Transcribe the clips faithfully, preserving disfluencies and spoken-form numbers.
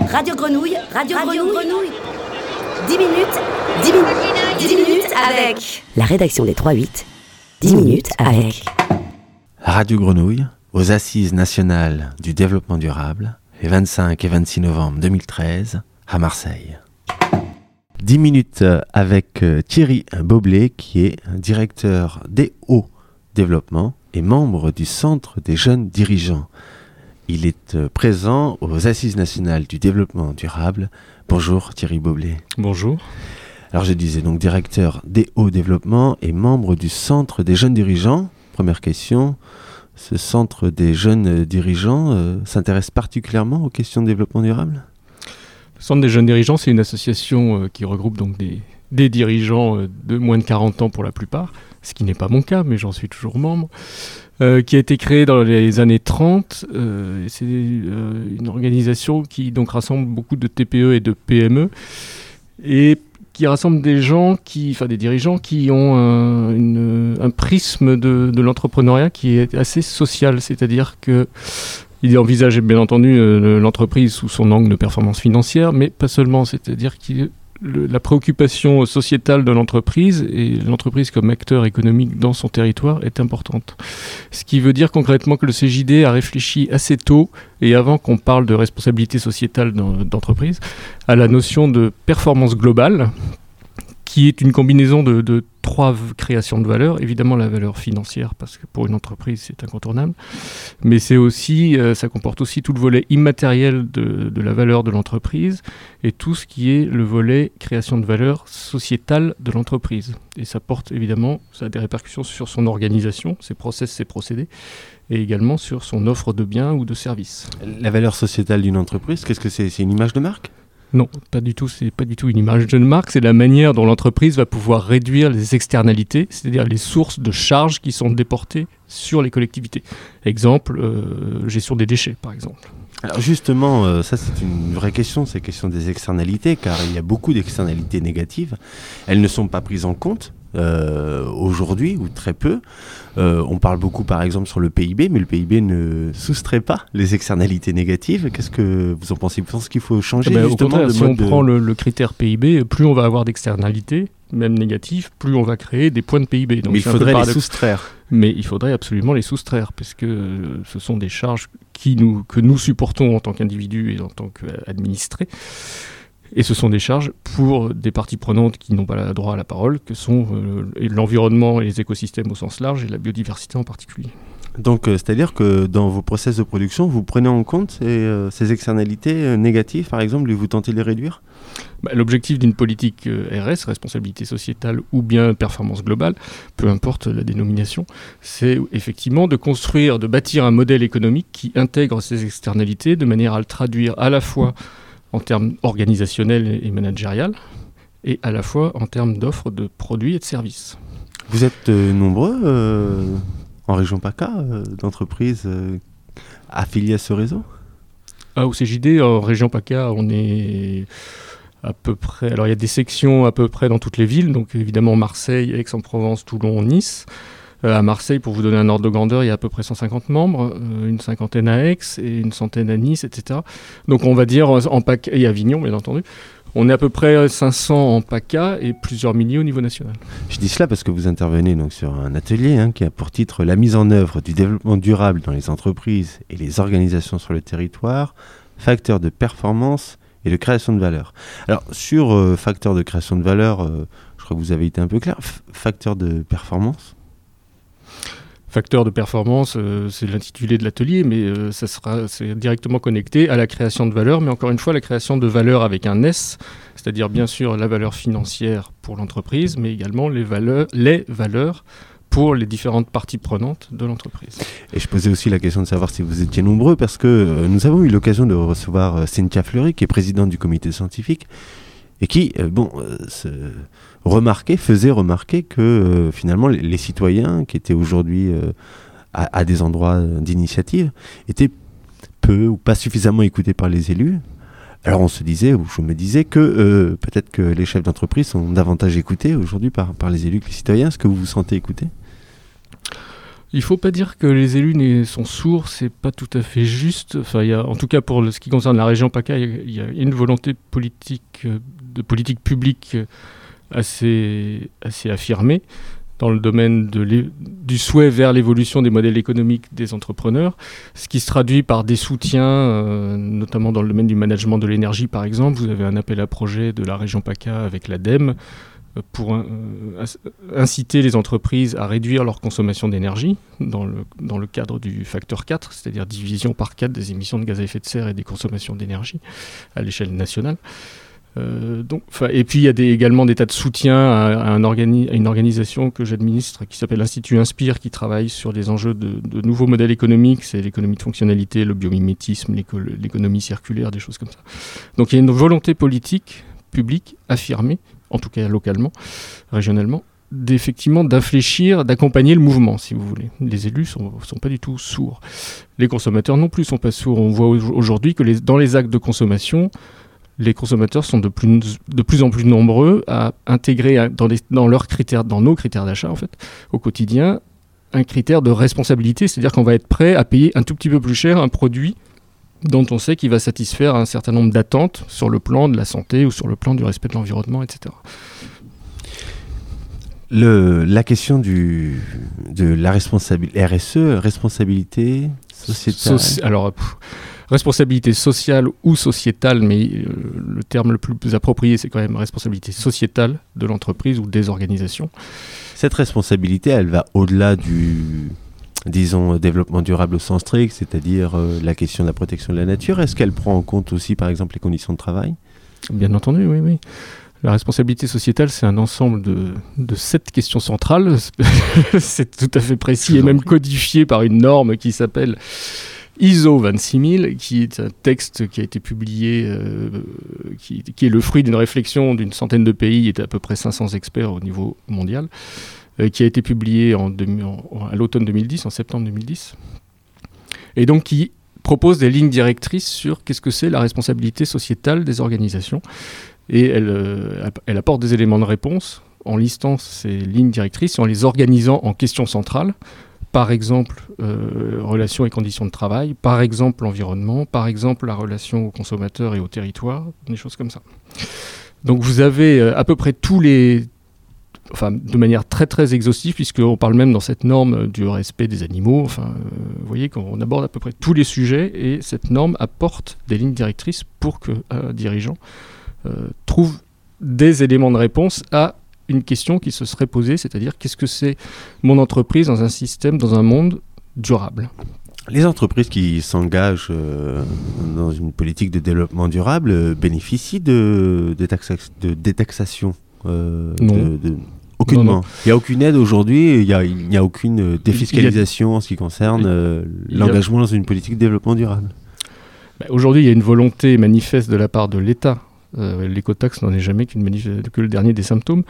Radio Grenouille, Radio, Radio Grenouille. Grenouille. dix minutes, dix minutes, dix minutes avec la rédaction des trois huit. dix minutes avec Radio Grenouille, aux Assises nationales du développement durable, les vingt-cinq et vingt-six novembre deux mille treize, à Marseille. dix minutes avec Thierry Boblet, qui est directeur des hauts développement et membre du Centre des jeunes dirigeants. Il est présent aux Assises nationales du développement durable. Bonjour Thierry Boblet. Bonjour. Alors je disais donc directeur des hauts développement et membre du Centre des jeunes dirigeants. Première question, ce Centre des jeunes dirigeants euh, s'intéresse particulièrement aux questions de développement durable ? Le Centre des jeunes dirigeants, c'est une association euh, qui regroupe donc des, des dirigeants euh, de moins de quarante ans pour la plupart, ce qui n'est pas mon cas, mais j'en suis toujours membre, euh, qui a été créée dans les années trente. Euh, c'est euh, une organisation qui donc rassemble beaucoup de T P E et de P M E, et qui rassemble des gens, qui, enfin des dirigeants qui ont un, une, un prisme de, de l'entrepreneuriat qui est assez social, c'est-à-dire que il envisage bien entendu euh, l'entreprise sous son angle de performance financière, mais pas seulement, c'est-à-dire que le, la préoccupation sociétale de l'entreprise et l'entreprise comme acteur économique dans son territoire est importante. Ce qui veut dire concrètement que le C J D a réfléchi assez tôt, et avant qu'on parle de responsabilité sociétale d'entreprise, à la notion de performance globale, qui est une combinaison de, de trois créations de valeur. Évidemment, la valeur financière, parce que pour une entreprise, c'est incontournable. Mais c'est aussi, euh, ça comporte aussi tout le volet immatériel de, de la valeur de l'entreprise et tout ce qui est le volet création de valeur sociétale de l'entreprise. Et ça porte évidemment, ça a des répercussions sur son organisation, ses process, ses procédés, et également sur son offre de biens ou de services. La valeur sociétale d'une entreprise, qu'est-ce que c'est ? C'est une image de marque ? Non, pas du tout. C'est pas du tout une image de marque. C'est la manière dont l'entreprise va pouvoir réduire les externalités, c'est-à-dire les sources de charges qui sont déportées sur les collectivités. Exemple, euh, gestion des déchets, par exemple. Alors justement, euh, ça c'est une vraie question, c'est la question des externalités, car il y a beaucoup d'externalités négatives. Elles ne sont pas prises en compte euh, aujourd'hui, ou très peu. Euh, on parle beaucoup par exemple sur le P I B, mais le P I B ne soustrait pas les externalités négatives. Qu'est-ce que vous en pensez ? Vous pensez qu'il faut changer eh ben, justement au contraire, de si mode on de... prend le, le critère P I B, plus on va avoir d'externalités, même négatives, plus on va créer des points de P I B. Donc, mais il faudrait les soustraire. Mais il faudrait absolument les soustraire, parce que euh, ce sont des charges qui nous, que nous supportons en tant qu'individus et en tant qu'administrés. Et ce sont des charges pour des parties prenantes qui n'ont pas le droit à la parole, que sont euh, l'environnement et les écosystèmes au sens large, et la biodiversité en particulier. Donc, euh, c'est-à-dire que dans vos process de production, vous prenez en compte ces, euh, ces externalités euh, négatives, par exemple, et vous tentez de les réduire ? Bah, l'objectif d'une politique euh, R S, responsabilité sociétale ou bien performance globale, peu importe la dénomination, c'est effectivement de construire, de bâtir un modèle économique qui intègre ces externalités de manière à le traduire à la fois en termes organisationnels et managériels, et à la fois en termes d'offres de produits et de services. Vous êtes euh, nombreux euh, en région PACA, euh, d'entreprises euh, affiliées à ce réseau ? Ah, au C J D, en région PACA, on est à peu près... Alors, il y a des sections à peu près dans toutes les villes, donc évidemment Marseille, Aix-en-Provence, Toulon, Nice. Euh, à Marseille, pour vous donner un ordre de grandeur, il y a à peu près cent cinquante membres, euh, une cinquantaine à Aix et une centaine à Nice, et cetera. Donc on va dire en PACA, et Avignon bien entendu, on est à peu près cinq cents en PACA et plusieurs milliers au niveau national. Je dis cela parce que vous intervenez donc sur un atelier hein, qui a pour titre « La mise en œuvre du développement durable dans les entreprises et les organisations sur le territoire, facteurs de performance et de création de valeur ». Alors sur euh, facteurs de création de valeur, euh, je crois que vous avez été un peu clair, F- facteurs de performance. Facteur de performance, euh, c'est l'intitulé de l'atelier, mais euh, ça sera, c'est directement connecté à la création de valeur, mais encore une fois, la création de valeur avec un S, c'est-à-dire bien sûr la valeur financière pour l'entreprise, mais également les valeurs, les valeurs pour les différentes parties prenantes de l'entreprise. Et je posais aussi la question de savoir si vous étiez nombreux, parce que euh, nous avons eu l'occasion de recevoir euh, Cynthia Fleury, qui est présidente du comité scientifique, et qui, euh, bon, euh, se remarquait, faisait remarquer que euh, finalement les, les citoyens qui étaient aujourd'hui euh, à, à des endroits d'initiative étaient peu ou pas suffisamment écoutés par les élus. Alors on se disait, ou je me disais que euh, peut-être que les chefs d'entreprise sont davantage écoutés aujourd'hui par, par les élus que les citoyens. Est-ce que vous vous sentez écoutés ? Il ne faut pas dire que les élus sont sourds, c'est pas tout à fait juste. Enfin, il y a, en tout cas, pour ce qui concerne la région PACA, il y a une volonté politique, de politique publique assez, assez affirmée dans le domaine de du souhait vers l'évolution des modèles économiques des entrepreneurs, ce qui se traduit par des soutiens, euh, notamment dans le domaine du management de l'énergie, par exemple. Vous avez un appel à projet de la région PACA avec l'ADEME, pour euh, inciter les entreprises à réduire leur consommation d'énergie dans le, dans le cadre du facteur quatre, c'est-à-dire division par quatre des émissions de gaz à effet de serre et des consommations d'énergie à l'échelle nationale. Euh, donc, et puis il y a des, également des tas de soutiens à, à, un organi- à une organisation que j'administre qui s'appelle l'Institut Inspire, qui travaille sur des enjeux de, de nouveaux modèles économiques, c'est l'économie de fonctionnalité, le biomimétisme, l'éco- l'économie circulaire, des choses comme ça. Donc il y a une volonté politique publique affirmée, en tout cas localement, régionalement, d'effectivement d'infléchir, d'accompagner le mouvement, si vous voulez. Les élus ne sont, sont pas du tout sourds. Les consommateurs non plus ne sont pas sourds. On voit aujourd'hui que les, dans les actes de consommation, les consommateurs sont de plus, de plus en plus nombreux à intégrer dans, les, dans, leurs critères, dans nos critères d'achat, en fait, au quotidien, un critère de responsabilité, c'est-à-dire qu'on va être prêt à payer un tout petit peu plus cher un produit dont on sait qu'il va satisfaire un certain nombre d'attentes sur le plan de la santé ou sur le plan du respect de l'environnement, et cetera. Le, la question du, de la responsabilité, R S E, responsabilité sociétale. Soci- alors, pff, responsabilité sociale ou sociétale, mais euh, le terme le plus, plus approprié, c'est quand même responsabilité sociétale de l'entreprise ou des organisations. Cette responsabilité, elle va au-delà du... disons, développement durable au sens strict, c'est-à-dire euh, la question de la protection de la nature. Est-ce qu'elle prend en compte aussi, par exemple, les conditions de travail ? Bien entendu, oui, oui. La responsabilité sociétale, c'est un ensemble de, de sept questions centrales. C'est tout à fait précis et même codifié par une norme qui s'appelle I S O vingt-six mille, qui est un texte qui a été publié, euh, qui, qui est le fruit d'une réflexion d'une centaine de pays et d'à peu près cinq cents experts au niveau mondial, qui a été publié en, en, à l'automne deux mille dix, en septembre deux mille dix, et donc qui propose des lignes directrices sur qu'est-ce que c'est la responsabilité sociétale des organisations. Et elle, euh, elle apporte des éléments de réponse en listant ces lignes directrices et en les organisant en questions centrales, par exemple euh, relations et conditions de travail, par exemple l'environnement, par exemple la relation aux consommateurs et au territoire, des choses comme ça. Donc vous avez euh, à peu près tous les... Enfin, de manière très très exhaustive, puisqu'on parle même dans cette norme du respect des animaux. Enfin, euh, vous voyez qu'on aborde à peu près tous les sujets et cette norme apporte des lignes directrices pour que un dirigeant euh, trouve des éléments de réponse à une question qui se serait posée, c'est-à-dire qu'est-ce que c'est mon entreprise dans un système, dans un monde durable ? Les entreprises qui s'engagent euh, dans une politique de développement durable euh, bénéficient de, de, taxa- de détaxation euh, Non. De, de... Aucunement. Non, non. Il n'y a aucune aide aujourd'hui, il n'y a, il n'y a aucune défiscalisation a... en ce qui concerne euh, l'engagement a... dans une politique de développement durable. Bah, aujourd'hui, il y a une volonté manifeste de la part de l'État. Euh, l'écotaxe n'en est jamais qu'une manif- que le dernier des symptômes.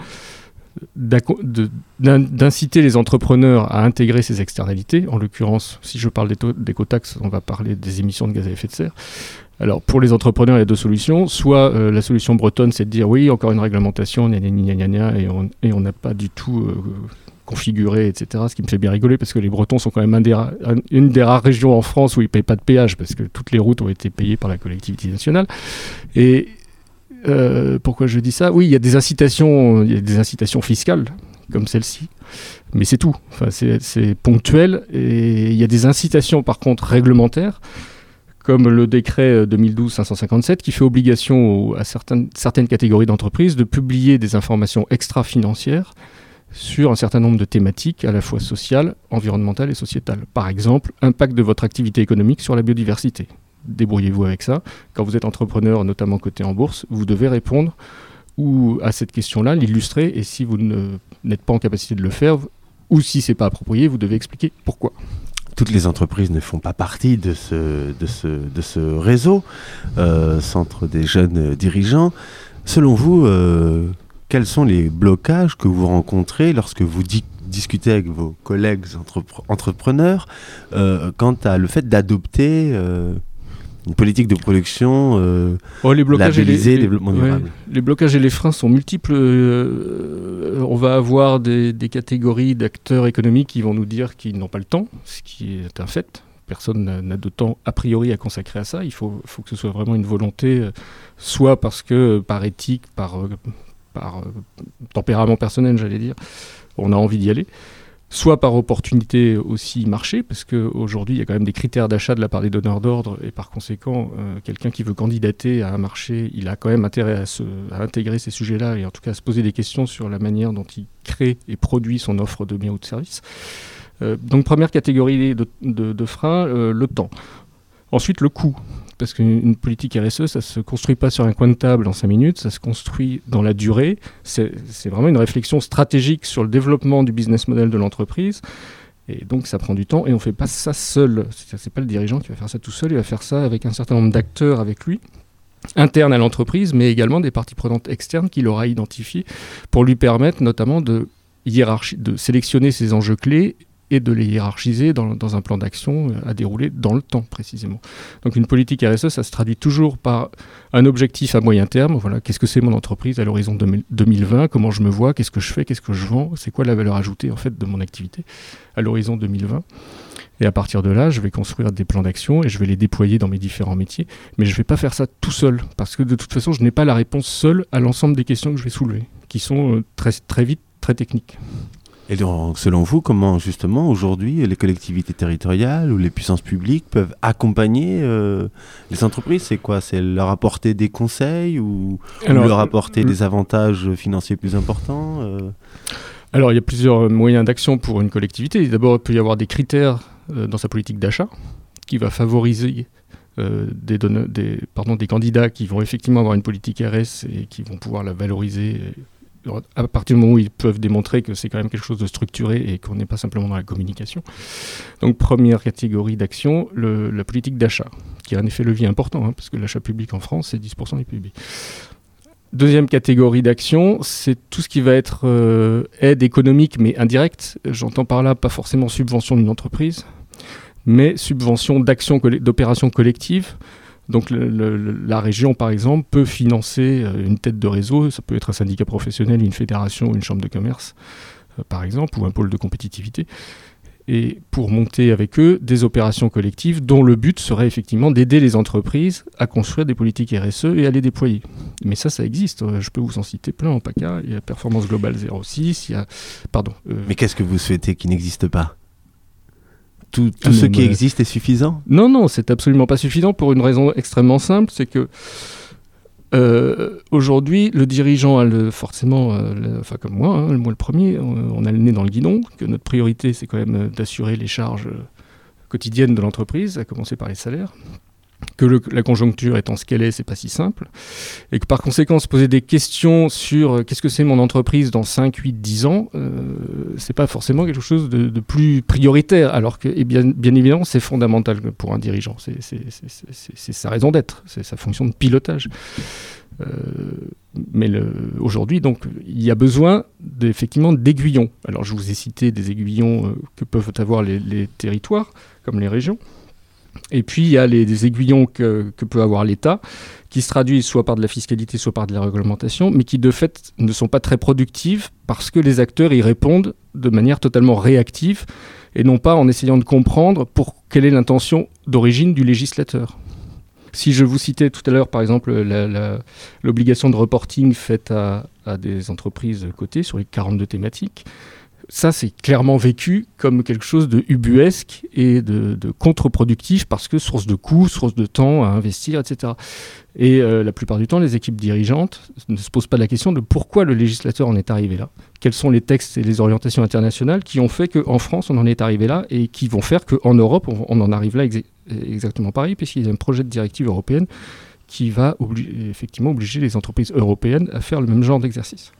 De, d'in, d'inciter les entrepreneurs à intégrer ces externalités. En l'occurrence, si je parle d'écotaxe, on va parler des émissions de gaz à effet de serre. Alors, pour les entrepreneurs, il y a deux solutions. Soit euh, la solution bretonne, c'est de dire oui, encore une réglementation, gna gna gna gna gna, et on et on n'a pas du tout euh, configuré, et cetera. Ce qui me fait bien rigoler, parce que les Bretons sont quand même un des ra- un, une des rares régions en France où ils ne payent pas de péage, parce que toutes les routes ont été payées par la collectivité nationale. Et euh, pourquoi je dis ça ? Oui, il y a des incitations, il y a des incitations fiscales, comme celle-ci. Mais c'est tout. Enfin, c'est, c'est ponctuel. Et il y a des incitations, par contre, réglementaires, comme le décret deux mille douze cinq cent cinquante-sept, qui fait obligation aux, à certaines, certaines catégories d'entreprises de publier des informations extra-financières sur un certain nombre de thématiques, à la fois sociales, environnementales et sociétales. Par exemple, impact de votre activité économique sur la biodiversité. Débrouillez-vous avec ça. Quand vous êtes entrepreneur, notamment coté en bourse, vous devez répondre ou à cette question-là, l'illustrer, et si vous ne, n'êtes pas en capacité de le faire, ou si ce n'est pas approprié, vous devez expliquer pourquoi. Toutes les entreprises ne font pas partie de ce, de ce, de ce réseau, euh, centre des jeunes dirigeants. Selon vous, euh, quels sont les blocages que vous rencontrez lorsque vous di- discutez avec vos collègues entrepre- entrepreneurs euh, quant à le fait d'adopter euh, Une politique de production euh, oh, les blocages labellisée et les, développement les, durable. Ouais, les blocages et les freins sont multiples. Euh, on va avoir des, des catégories d'acteurs économiques qui vont nous dire qu'ils n'ont pas le temps, ce qui est un fait. Personne n'a, n'a de temps a priori à consacrer à ça. Il faut, faut que ce soit vraiment une volonté, euh, soit parce que par éthique, par, euh, par euh, tempérament personnel, j'allais dire, on a envie d'y aller. Soit par opportunité aussi marché, parce qu'aujourd'hui, il y a quand même des critères d'achat de la part des donneurs d'ordre, et par conséquent, euh, quelqu'un qui veut candidater à un marché, il a quand même intérêt à, se, à intégrer ces sujets-là, et en tout cas à se poser des questions sur la manière dont il crée et produit son offre de biens ou de services. Euh, donc première catégorie de, de, de frein, euh, le temps. Ensuite, le coût. Parce qu'une politique R S E, ça ne se construit pas sur un coin de table en cinq minutes, ça se construit dans la durée. C'est, c'est vraiment une réflexion stratégique sur le développement du business model de l'entreprise. Et donc, ça prend du temps et on ne fait pas ça seul. Ce n'est pas le dirigeant qui va faire ça tout seul, il va faire ça avec un certain nombre d'acteurs avec lui, internes à l'entreprise, mais également des parties prenantes externes qu'il aura identifiées pour lui permettre notamment de, hiérarchi- de sélectionner ses enjeux clés et de les hiérarchiser dans, dans un plan d'action à dérouler dans le temps précisément. Donc une politique R S E, ça se traduit toujours par un objectif à moyen terme. Voilà, qu'est-ce que c'est mon entreprise à l'horizon deux mille vingt, comment je me vois, qu'est-ce que je fais, qu'est-ce que je vends, c'est quoi la valeur ajoutée en fait de mon activité à l'horizon deux mille vingt. Et à partir de là, je vais construire des plans d'action et je vais les déployer dans mes différents métiers. Mais je ne vais pas faire ça tout seul, parce que de toute façon, je n'ai pas la réponse seule à l'ensemble des questions que je vais soulever, qui sont très, très vite très techniques. Et donc, selon vous, comment justement aujourd'hui les collectivités territoriales ou les puissances publiques peuvent accompagner euh, les entreprises ? C'est quoi ? C'est leur apporter des conseils ou, Alors, ou leur apporter euh, des avantages financiers plus importants euh... Alors, il y a plusieurs moyens d'action pour une collectivité. D'abord, il peut y avoir des critères euh, dans sa politique d'achat qui va favoriser euh, des, donne- des, pardon, des candidats qui vont effectivement avoir une politique R S et qui vont pouvoir la valoriser à partir du moment où ils peuvent démontrer que c'est quand même quelque chose de structuré et qu'on n'est pas simplement dans la communication. Donc première catégorie d'action, le, la politique d'achat, qui a un effet levier important, hein, parce que l'achat public en France, c'est dix pour cent du P I B. Deuxième catégorie d'action, c'est tout ce qui va être euh, aide économique mais indirecte. J'entends par là pas forcément subvention d'une entreprise, mais subvention d'action, d'opérations collectives. Donc le, le, la région, par exemple, peut financer euh, une tête de réseau, ça peut être un syndicat professionnel, une fédération, une chambre de commerce, euh, par exemple, ou un pôle de compétitivité, et pour monter avec eux des opérations collectives dont le but serait effectivement d'aider les entreprises à construire des politiques R S E et à les déployer. Mais ça, ça existe. Je peux vous en citer plein en PACA. Il y a Performance Globale zéro six, il y a... Pardon. Euh... Mais qu'est-ce que vous souhaitez qui n'existe pas ? Tout, tout ah ce qui mais... existe est suffisant ? Non, non, c'est absolument pas suffisant pour une raison extrêmement simple, c'est que euh, aujourd'hui, le dirigeant a le, forcément, euh, le, enfin comme moi, hein, moi le premier, on, on a le nez dans le guidon, que notre priorité c'est quand même d'assurer les charges quotidiennes de l'entreprise, à commencer par les salaires, que le, la conjoncture étant ce qu'elle est, c'est pas si simple, et que par conséquent se poser des questions sur euh, qu'est-ce que c'est mon entreprise dans cinq, huit, dix ans, euh, c'est pas forcément quelque chose de, de plus prioritaire, alors que et bien, bien évidemment c'est fondamental pour un dirigeant, c'est, c'est, c'est, c'est, c'est sa raison d'être, c'est sa fonction de pilotage. Euh, mais le, aujourd'hui, donc, il y a besoin effectivement d'aiguillons. Alors je vous ai cité des aiguillons euh, que peuvent avoir les, les territoires, comme les régions. Et puis, il y a les, des aiguillons que, que peut avoir l'État, qui se traduisent soit par de la fiscalité, soit par de la réglementation, mais qui, de fait, ne sont pas très productives parce que les acteurs y répondent de manière totalement réactive et non pas en essayant de comprendre pour quelle est l'intention d'origine du législateur. Si je vous citais tout à l'heure, par exemple, la, la, l'obligation de reporting faite à, à des entreprises cotées sur les quarante-deux thématiques, ça, c'est clairement vécu comme quelque chose de ubuesque et de, de contre-productif parce que source de coûts, source de temps à investir, et cetera. Et euh, la plupart du temps, les équipes dirigeantes ne se posent pas la question de pourquoi le législateur en est arrivé là. Quels sont les textes et les orientations internationales qui ont fait qu'en France, on en est arrivé là et qui vont faire qu'en Europe, on, on en arrive là ex- exactement pareil, puisqu'il y a un projet de directive européenne qui va obli- effectivement obliger les entreprises européennes à faire le même genre d'exercice.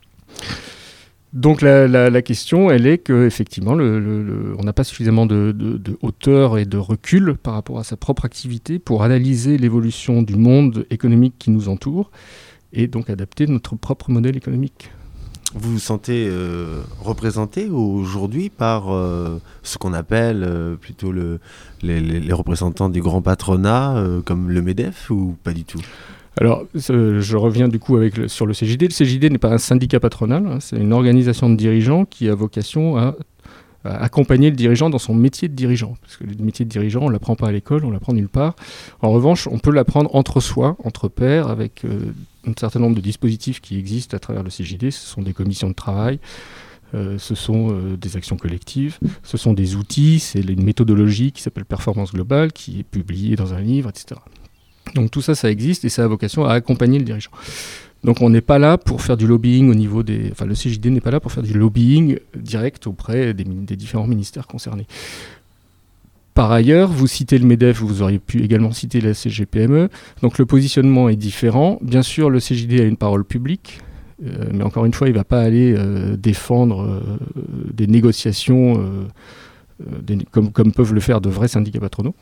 Donc la, la, la question, elle est qu'effectivement, le, le, le, on n'a pas suffisamment de, de, de hauteur et de recul par rapport à sa propre activité pour analyser l'évolution du monde économique qui nous entoure et donc adapter notre propre modèle économique. vous vous sentez euh, représenté aujourd'hui par euh, ce qu'on appelle euh, plutôt le, les, les, les représentants du grand patronat, euh, comme le MEDEF, ou pas du tout ? Alors, euh, je reviens du coup avec le, sur le C J D. Le C J D n'est pas un syndicat patronal, hein, c'est une organisation de dirigeants qui a vocation à, à accompagner le dirigeant dans son métier de dirigeant. Parce que le métier de dirigeant, on ne l'apprend pas à l'école, on l'apprend nulle part. En revanche, on peut l'apprendre entre soi, entre pairs, avec euh, un certain nombre de dispositifs qui existent à travers le C J D. Ce sont des commissions de travail, euh, ce sont euh, des actions collectives, ce sont des outils, c'est une méthodologie qui s'appelle Performance Globale, qui est publiée dans un livre, et cetera. Donc tout ça, ça existe et ça a vocation à accompagner le dirigeant. Donc on n'est pas là pour faire du lobbying au niveau des... Enfin, le C J D n'est pas là pour faire du lobbying direct auprès des, des différents ministères concernés. Par ailleurs, vous citez le MEDEF, vous auriez pu également citer la C G P M E. Donc le positionnement est différent. Bien sûr, le C J D a une parole publique, euh, mais encore une fois, il ne va pas aller euh, défendre euh, des négociations euh, euh, des, comme, comme peuvent le faire de vrais syndicats patronaux.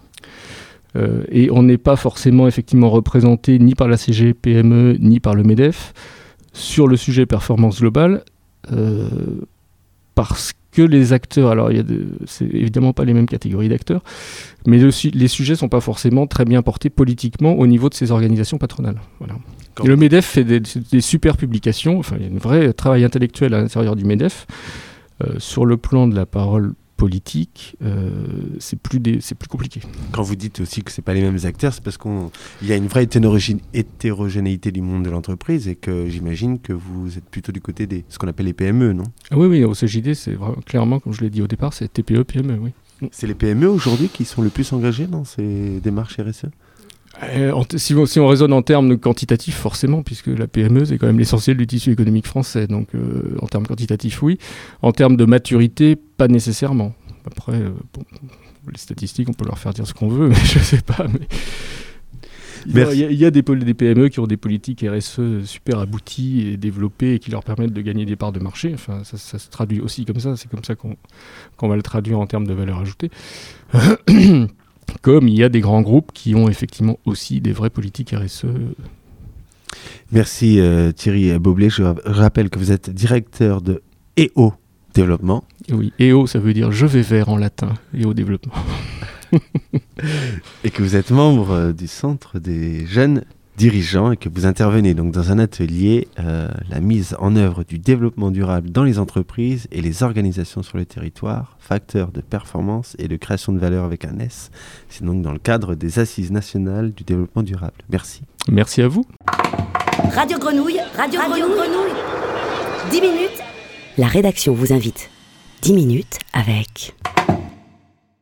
Euh, et on n'est pas forcément effectivement représenté ni par la C G P M E ni par le MEDEF sur le sujet performance globale, euh, parce que les acteurs, alors il y a de, c'est évidemment pas les mêmes catégories d'acteurs, mais le, les sujets sont pas forcément très bien portés politiquement au niveau de ces organisations patronales. Voilà. Et le MEDEF fait des, des super publications, enfin il y a un vrai travail intellectuel à l'intérieur du MEDEF euh, sur le plan de la parole politique, euh, c'est, plus des, c'est plus compliqué. Quand vous dites aussi que ce n'est pas les mêmes acteurs, c'est parce qu'il y a une vraie hétérogé- hétérogénéité du monde de l'entreprise et que j'imagine que vous êtes plutôt du côté de ce qu'on appelle les P M E, non ? Ah oui, oui, au C J D, c'est vraiment, clairement, comme je l'ai dit au départ, c'est T P E, P M E, oui. C'est les P M E aujourd'hui qui sont le plus engagés dans ces démarches R S E ? Euh, en t- si, on, si on raisonne en termes quantitatifs, forcément, puisque la P M E, c'est quand même l'essentiel du tissu économique français. Donc, euh, en termes quantitatifs, oui. En termes de maturité, pas nécessairement. Après, euh, bon, les statistiques, on peut leur faire dire ce qu'on veut, mais je ne sais pas. Mais... Il y a, il y a des, des P M E qui ont des politiques R S E super abouties et développées et qui leur permettent de gagner des parts de marché. Enfin, ça, ça se traduit aussi comme ça. C'est comme ça qu'on, qu'on va le traduire en termes de valeur ajoutée. Comme il y a des grands groupes qui ont effectivement aussi des vraies politiques R S E. Merci euh, Thierry Boblet. Je rappelle que vous êtes directeur de E O Développement. Oui, E O, ça veut dire je vais vers en latin, E O Développement. Et que vous êtes membre euh, du Centre des jeunes dirigeants et que vous intervenez donc dans un atelier, euh, la mise en œuvre du développement durable dans les entreprises et les organisations sur le territoire, facteurs de performance et de création de valeur avec un S. C'est donc dans le cadre des Assises nationales du développement durable. Merci. Merci à vous. Radio Grenouille, Radio, Radio Grenouille. Grenouille. dix minutes. La rédaction vous invite. dix minutes avec...